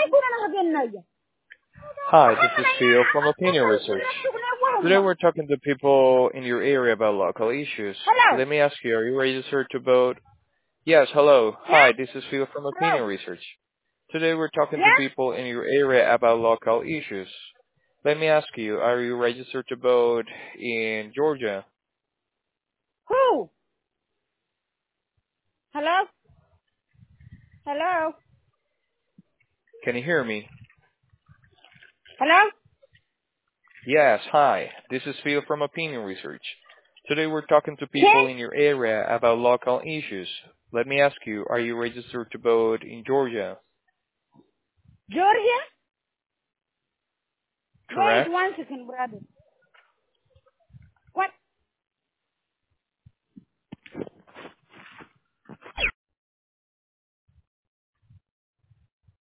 Hi, this is Phil from Opinion Research. Today we're talking to people in your area about local issues. Hello. Let me ask you, are you registered to vote? Yes, hello. Hi, Yeah. this is Phil from Opinion Hello. Research. Today we're talking to Yeah. people in your area about local issues. Let me ask you, are you registered to vote in Georgia? Who? Hello. Hello. Can you hear me? Hello. Yes, hi. This is Phil from Opinion Research. Today we're talking to people Okay. in your area about local issues. Let me ask you, are you registered to vote in Georgia? Georgia. Wait Correct? 1 second, brother.